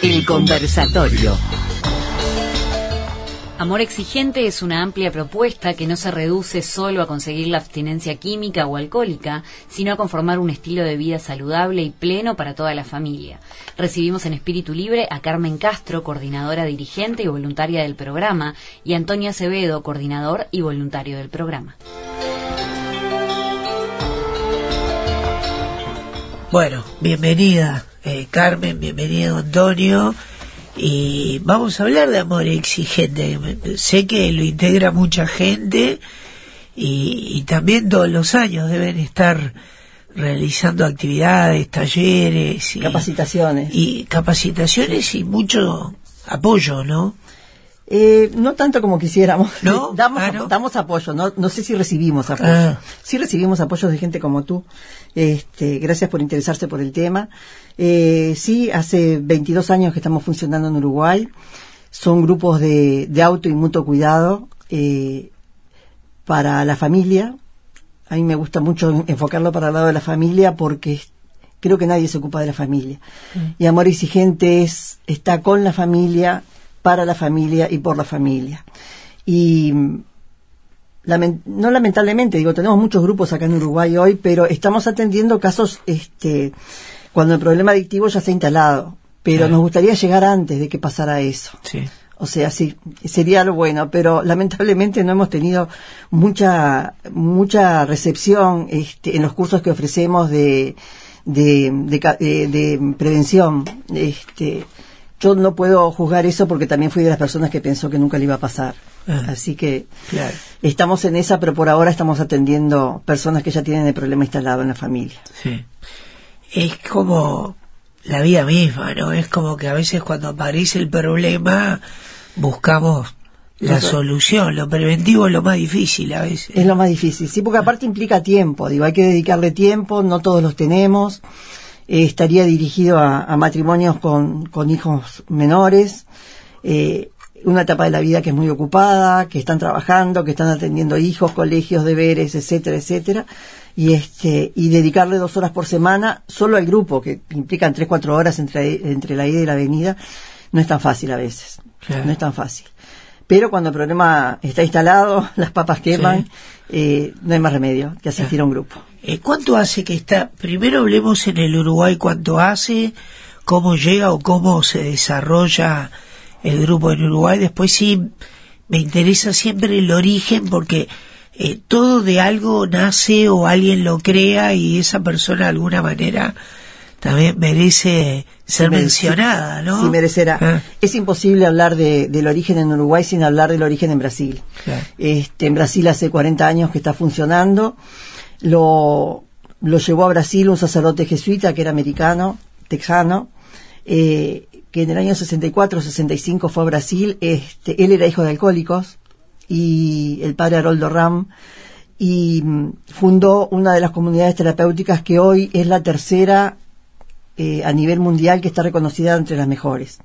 El conversatorio. Amor exigente es una amplia propuesta que no se reduce solo a conseguir la abstinencia química o alcohólica, sino a conformar un estilo de vida saludable y pleno para toda la familia. Recibimos en espíritu libre a Carmen Castro, coordinadora dirigente y voluntaria del programa, y a Antonio Acevedo, coordinador y voluntario del programa. Bueno, bienvenida Carmen, bienvenido Antonio. Y vamos a hablar de amor exigente. Sé que lo integra mucha gente y también todos los años deben estar realizando actividades, talleres y capacitaciones y mucho apoyo, ¿no? No tanto como quisiéramos. ¿No? Damos apoyo, no sé si recibimos apoyo. Sí recibimos apoyo de gente como tú. Gracias por interesarse por el tema. Sí, hace 22 años que estamos funcionando en Uruguay. Son grupos de auto y mutuo cuidado para la familia. A mí me gusta mucho enfocarlo para el lado de la familia porque creo que nadie se ocupa de la familia. Y Amor Exigente está con la familia, para la familia y por la familia. Y no lamentablemente, tenemos muchos grupos acá en Uruguay hoy, pero estamos atendiendo casos cuando el problema adictivo ya está instalado, pero nos gustaría llegar antes de que pasara eso. Sí. O sea, sí, sería lo bueno, pero lamentablemente no hemos tenido mucha recepción en los cursos que ofrecemos de prevención. Yo no puedo juzgar eso porque también fui de las personas que pensó que nunca le iba a pasar. Así que claro, estamos en esa, pero por ahora estamos atendiendo personas que ya tienen el problema instalado en la familia. Sí. Es como la vida misma, ¿no? Es como que a veces cuando aparece el problema buscamos la solución. Lo preventivo es lo más difícil a veces. Es lo más difícil, sí, porque aparte implica tiempo. Hay que dedicarle tiempo, no todos los tenemos. Estaría dirigido a matrimonios con hijos menores, una etapa de la vida que es muy ocupada, que están trabajando, que están atendiendo hijos, colegios, deberes, etcétera, etcétera, y dedicarle 2 horas por semana solo al grupo, que implican 3-4 horas entre la ida y la venida, no es tan fácil a veces, no es tan fácil. Pero cuando el problema está instalado, las papas queman, no hay más remedio que asistir a un grupo. ¿Cuánto hace que está? Primero hablemos en el Uruguay, ¿cuánto hace? ¿Cómo llega o cómo se desarrolla el grupo en Uruguay? Después sí, me interesa siempre el origen porque todo de algo nace o alguien lo crea y esa persona de alguna manera también merece ser mencionada, ¿no? Sí, merecerá. Es imposible hablar del origen en Uruguay sin hablar del origen en Brasil. Claro. En Brasil hace 40 años que está funcionando. Lo llevó a Brasil un sacerdote jesuita que era americano, texano, que en el año 64-65 fue a Brasil. Él era hijo de alcohólicos y el padre Haroldo Ram, y fundó una de las comunidades terapéuticas que hoy es la tercera a nivel mundial que está reconocida entre las mejores.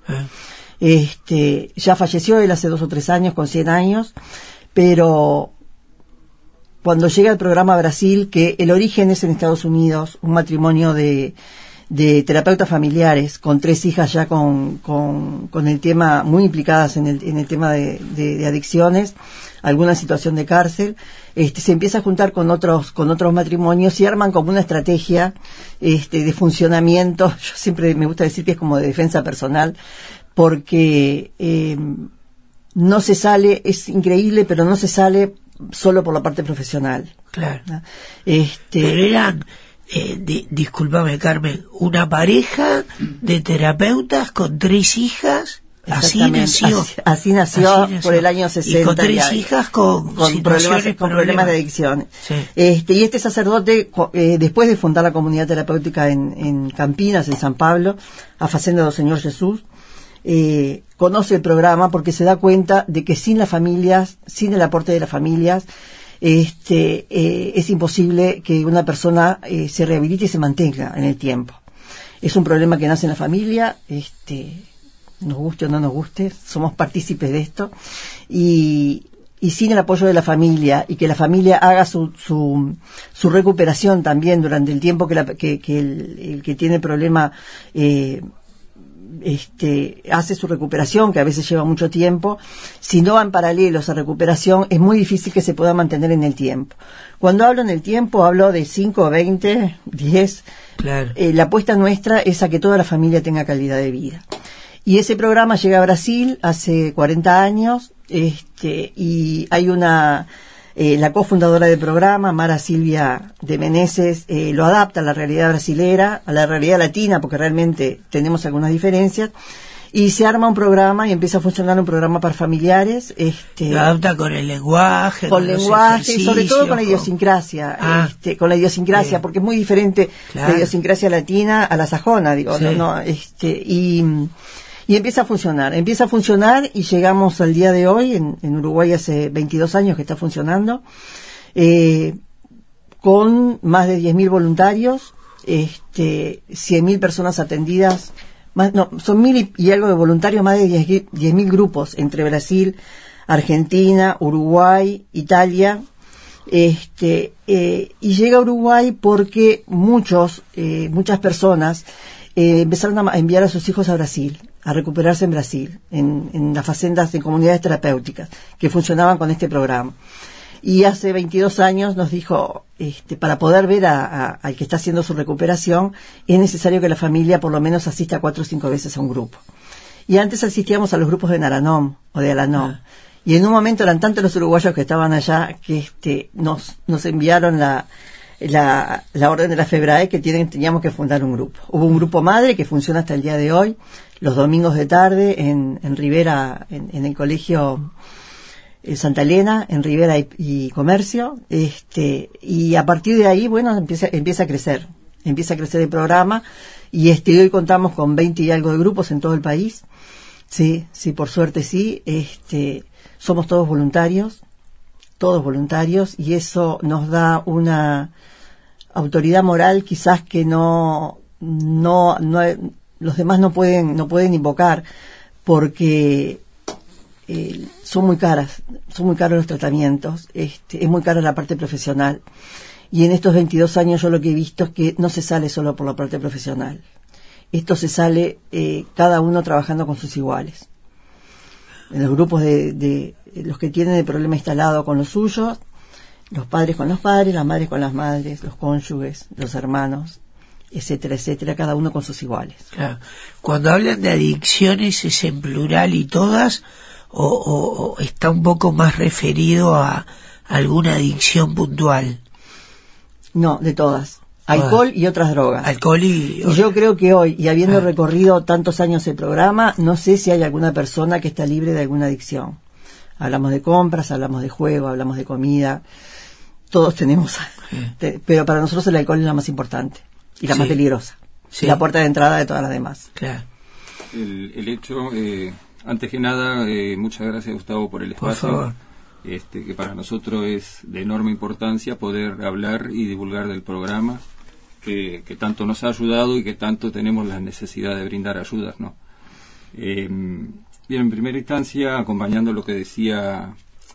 Ya falleció él hace 2 o 3 años, con 100 años, pero cuando llega el programa a Brasil, que el origen es en Estados Unidos, un matrimonio de terapeutas familiares con 3 hijas ya con el tema, muy implicadas en el tema de adicciones, alguna situación de cárcel, se empieza a juntar con otros matrimonios y arman como una estrategia de funcionamiento. Yo siempre me gusta decir que es como de defensa personal, porque no se sale, es increíble, pero no se sale solo por la parte profesional. Claro. Pero eran, discúlpame Carmen, una pareja de terapeutas con 3 hijas. Así nació por el año 60. Y con 3 hijas con problemas de adicción. Sí. Y este sacerdote, después de fundar la comunidad terapéutica en Campinas, en San Pablo, a Facenda do Señor Jesús, conoce el programa porque se da cuenta de que sin las familias, sin el aporte de las familias, es imposible que una persona se rehabilite y se mantenga en el tiempo. Es un problema que nace en la familia, nos guste o no nos guste, somos partícipes de esto, y sin el apoyo de la familia, y que la familia haga su recuperación también durante el tiempo que el que tiene el problema hace su recuperación, que a veces lleva mucho tiempo, si no va en paralelo esa recuperación, es muy difícil que se pueda mantener en el tiempo. Cuando hablo en el tiempo, hablo de 5, 20, 10. Claro. La apuesta nuestra es a que toda la familia tenga calidad de vida. Y ese programa llega a Brasil hace 40 años, y hay la cofundadora del programa, Mara Silvia de Meneses, lo adapta a la realidad brasilera, a la realidad latina, porque realmente tenemos algunas diferencias, y se arma un programa y empieza a funcionar un programa para familiares. Lo adapta con el lenguaje, con lenguaje, sobre todo con la idiosincrasia, con la idiosincrasia, bien, porque es muy diferente, claro, la idiosincrasia latina a la sajona, digo, sí, y empieza a funcionar y llegamos al día de hoy, en Uruguay hace 22 años que está funcionando, con más de 10.000 voluntarios, 100.000 personas atendidas, son 1.000 y algo de voluntarios, más de 10.000 grupos entre Brasil, Argentina, Uruguay, Italia, y llega a Uruguay porque muchas personas empezaron a enviar a sus hijos a Brasil, a recuperarse en Brasil, en las facendas, en comunidades terapéuticas que funcionaban con este programa. Y hace 22 años nos dijo, para poder ver al que está haciendo su recuperación, es necesario que la familia por lo menos asista 4 o 5 veces a un grupo. Y antes asistíamos a los grupos de Naranom o de Alanom. Y en un momento eran tantos los uruguayos que estaban allá que nos enviaron la orden de la FEBRAE que teníamos que fundar un grupo. Hubo un grupo madre que funciona hasta el día de hoy, los domingos de tarde en Rivera, en el colegio Santa Elena, en Rivera y Comercio, y a partir de ahí, bueno, empieza a crecer el programa, y hoy contamos con 20 y algo de grupos en todo el país. Sí, por suerte sí, somos todos voluntarios, y eso nos da una autoridad moral quizás que no los demás no pueden invocar, porque son muy caros los tratamientos, es muy cara la parte profesional, y en estos 22 años yo lo que he visto es que no se sale solo por la parte profesional, esto se sale cada uno trabajando con sus iguales. En los grupos de los que tienen el problema instalado con los suyos, los padres con los padres, las madres con las madres, los cónyuges, los hermanos, etcétera, etcétera, cada uno con sus iguales. Claro. Cuando hablan de adicciones, ¿es en plural y todas, o está un poco más referido a alguna adicción puntual? No, de todas. Alcohol y otras drogas. Alcohol y yo creo que hoy, y habiendo recorrido tantos años el programa, no sé si hay alguna persona que está libre de alguna adicción. Hablamos de compras, hablamos de juego, hablamos de comida, todos tenemos, pero para nosotros el alcohol es la más importante y la más peligrosa, la puerta de entrada de todas las demás. Claro. El hecho, antes que nada, muchas gracias, Gustavo, por el espacio. Por favor. Que para nosotros es de enorme importancia poder hablar y divulgar del programa que tanto nos ha ayudado y que tanto tenemos la necesidad de brindar ayudas, ¿no? Bien, en primera instancia, acompañando lo que decía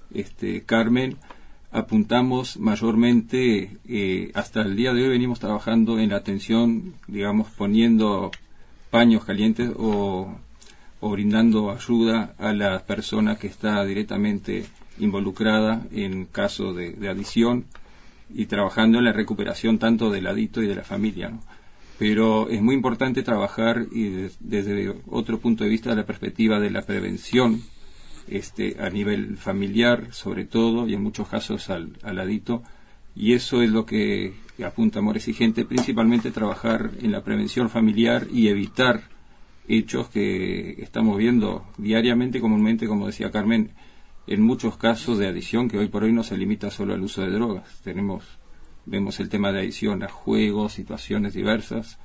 Carmen, apuntamos mayormente, hasta el día de hoy venimos trabajando en la atención, digamos, poniendo paños calientes o brindando ayuda a la persona que está directamente involucrada en caso de adicción, y trabajando en la recuperación tanto del adicto y de la familia, ¿no? Pero es muy importante trabajar desde otro punto de vista, de la perspectiva de la prevención, a nivel familiar sobre todo, y en muchos casos al adicto, y eso es lo que apunta Amor Exigente, principalmente trabajar en la prevención familiar y evitar hechos que estamos viendo diariamente, comúnmente, como decía Carmen, en muchos casos de adicción que hoy por hoy no se limita solo al uso de drogas. Vemos el tema de adicción a juegos, situaciones diversas,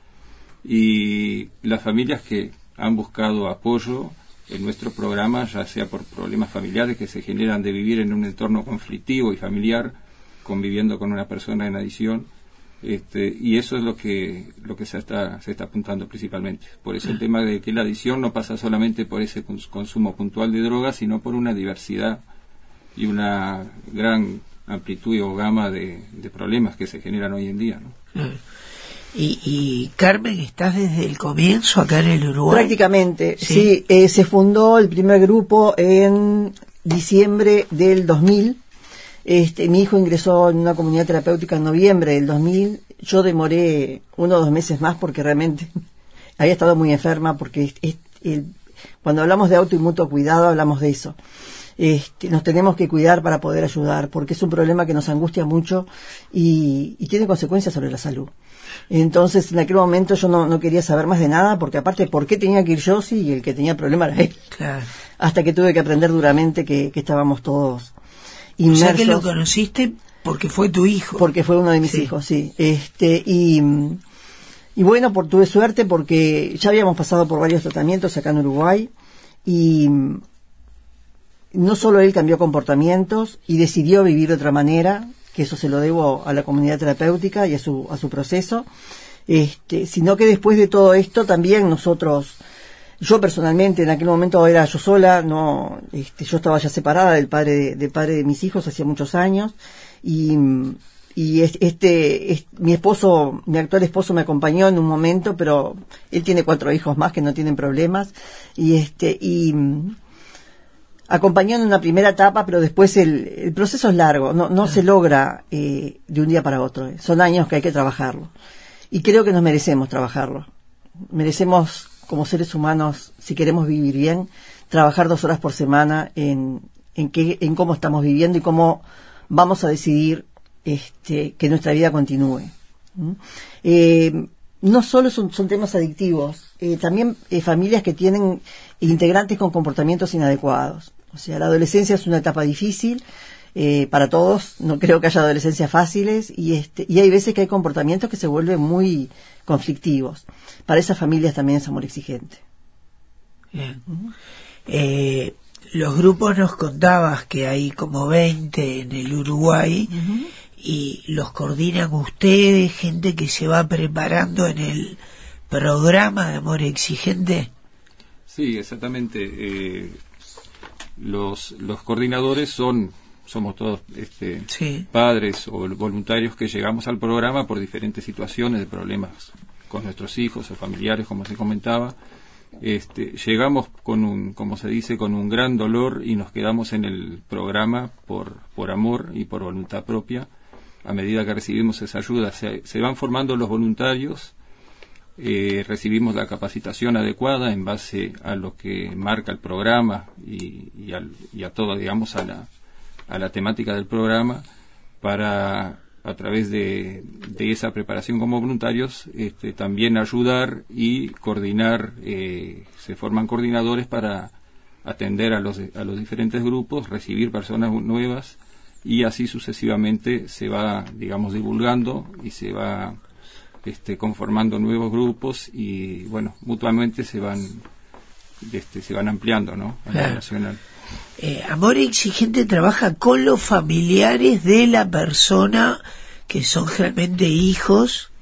y las familias que han buscado apoyo en nuestro programa, ya sea por problemas familiares que se generan de vivir en un entorno conflictivo y familiar, conviviendo con una persona en adicción, y eso es lo que se está apuntando principalmente. Por eso el tema de que la adicción no pasa solamente por ese consumo puntual de drogas, sino por una diversidad y una gran amplitud o gama de problemas que se generan hoy en día, ¿no? Y Carmen, ¿estás desde el comienzo acá en el Uruguay? Prácticamente, sí. Se fundó el primer grupo en diciembre del 2000. Mi hijo ingresó en una comunidad terapéutica en noviembre del 2000. Yo demoré 1 o 2 meses más porque realmente había estado muy enferma, porque cuando hablamos de auto y mutuo cuidado hablamos de eso. Nos tenemos que cuidar para poder ayudar, porque es un problema que nos angustia mucho y tiene consecuencias sobre la salud. Entonces, en aquel momento yo no quería saber más de nada, porque aparte, ¿por qué tenía que ir yo si el que tenía el problema era él? Claro. Hasta que tuve que aprender duramente que estábamos todos inmersos. O sea que lo conociste porque fue tu hijo. Porque fue uno de mis hijos, sí. Y bueno, tuve suerte porque ya habíamos pasado por varios tratamientos acá en Uruguay y no solo él cambió comportamientos y decidió vivir de otra manera, que eso se lo debo a la comunidad terapéutica y a su proceso, sino que después de todo esto también nosotros, yo personalmente en aquel momento era yo sola, yo estaba ya separada del padre de mis hijos hacía muchos años y mi actual esposo me acompañó en un momento, pero él tiene 4 hijos más que no tienen problemas y acompañó en una primera etapa, pero después el proceso es largo, no se logra de un día para otro, son años que hay que trabajarlo y creo que nos merecemos trabajarlo, merecemos como seres humanos, si queremos vivir bien, trabajar 2 horas por semana en cómo estamos viviendo y cómo vamos a decidir que nuestra vida continúe. No solo son temas adictivos, también familias que tienen integrantes con comportamientos inadecuados. O sea, la adolescencia es una etapa difícil para todos, no creo que haya adolescencias fáciles y hay veces que hay comportamientos que se vuelven muy conflictivos. Para esas familias también es amor exigente. Bien. Los grupos nos contabas que hay como 20 en el Uruguay. Uh-huh. Y los coordinan ustedes, gente que se va preparando en el programa de amor exigente. Sí, exactamente. Los coordinadores somos todos padres o voluntarios que llegamos al programa por diferentes situaciones de problemas con nuestros hijos o familiares, como se comentaba. Llegamos con un gran dolor y nos quedamos en el programa por amor y por voluntad propia. A medida que recibimos esa ayuda, se van formando los voluntarios, recibimos la capacitación adecuada en base a lo que marca el programa y a todo, digamos, a la temática del programa, para, a través de esa preparación como voluntarios, también ayudar y coordinar. Se forman coordinadores para atender a los diferentes grupos, recibir personas nuevas, y así sucesivamente se va, digamos, divulgando y se va conformando nuevos grupos y, bueno, mutuamente se van ampliando, ¿no? A nivel nacional. Amor Exigente trabaja con los familiares de la persona, que son generalmente hijos,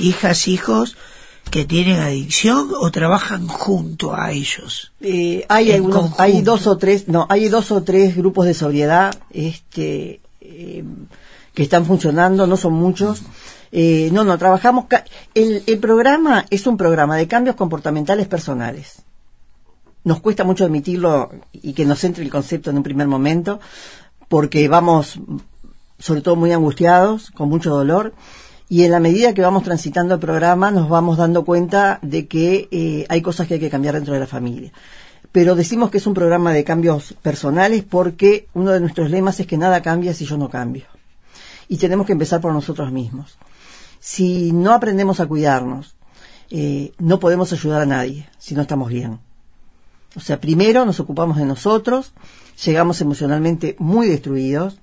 que tienen adicción, o trabajan junto a ellos. Hay 2 o 3 grupos de sobriedad que están funcionando, no son muchos. Trabajamos. El programa es un programa de cambios comportamentales personales. Nos cuesta mucho admitirlo y que nos entre el concepto en un primer momento, porque vamos, sobre todo, muy angustiados, con mucho dolor. Y en la medida que vamos transitando el programa nos vamos dando cuenta de que hay cosas que hay que cambiar dentro de la familia. Pero decimos que es un programa de cambios personales porque uno de nuestros lemas es que nada cambia si yo no cambio. Y tenemos que empezar por nosotros mismos. Si no aprendemos a cuidarnos, no podemos ayudar a nadie si no estamos bien. O sea, primero nos ocupamos de nosotros, llegamos emocionalmente muy destruidos,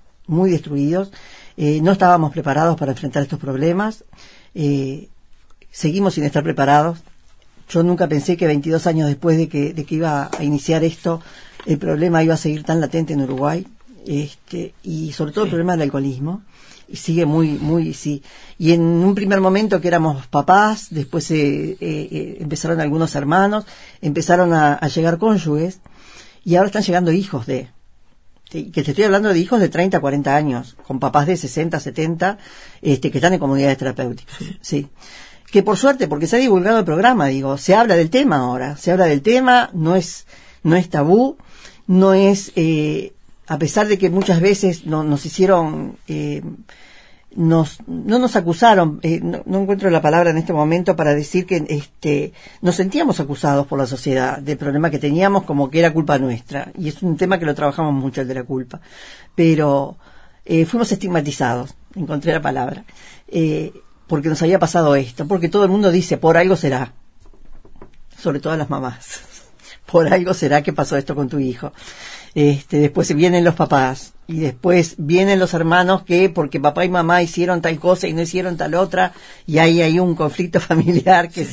no estábamos preparados para enfrentar estos problemas, seguimos sin estar preparados. Yo nunca pensé que 22 años después de que iba a iniciar esto, el problema iba a seguir tan latente en Uruguay, y sobre todo el problema del alcoholismo, y sigue sí. Y en un primer momento que éramos papás, después empezaron algunos hermanos, empezaron a llegar cónyuges, y ahora están llegando hijos que te estoy hablando de hijos de 30, 40 años, con papás de 60, 70, que están en comunidades terapéuticas, sí. que por suerte, porque se ha divulgado el programa, digo, se habla del tema ahora, se habla del tema, no es tabú, no es, a pesar de que muchas veces nos hicieron, no nos acusaron, no encuentro la palabra en este momento para decir que nos sentíamos acusados por la sociedad del problema que teníamos, como que era culpa nuestra, y es un tema que lo trabajamos mucho, el de la culpa, pero fuimos estigmatizados, encontré la palabra, porque nos había pasado esto, porque todo el mundo dice, por algo será, sobre todo las mamás, por algo será que pasó esto con tu hijo. Después vienen los papás, y después vienen los hermanos que, porque papá y mamá hicieron tal cosa y no hicieron tal otra, y ahí hay un conflicto familiar que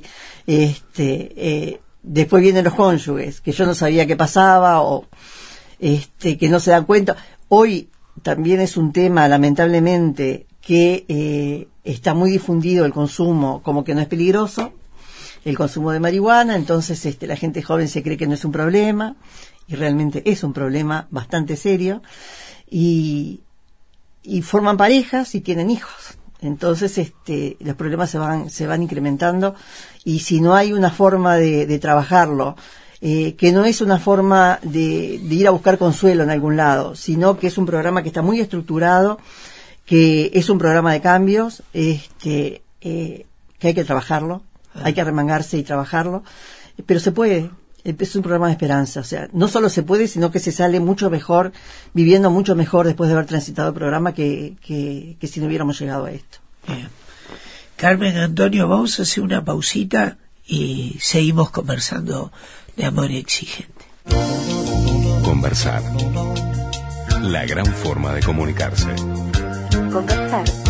después vienen los cónyuges, que yo no sabía qué pasaba, o que no se dan cuenta. Hoy también es un tema, lamentablemente, que está muy difundido el consumo, como que no es peligroso, el consumo de marihuana, entonces la gente joven se cree que no es un problema, y realmente es un problema bastante serio, y forman parejas y tienen hijos. Entonces los problemas se van incrementando, y si no hay una forma de trabajarlo, que no es una forma de ir a buscar consuelo en algún lado, sino que es un programa que está muy estructurado, que es un programa de cambios, que hay que trabajarlo, hay que arremangarse y trabajarlo, pero se puede, es un programa de esperanza, o sea, no solo se puede, sino que se sale mucho mejor, viviendo mucho mejor después de haber transitado el programa que si no hubiéramos llegado a esto. Bien. Carmen, Antonio, vamos a hacer una pausita y seguimos conversando de amor exigente. Conversar. La gran forma de comunicarse. Conversar.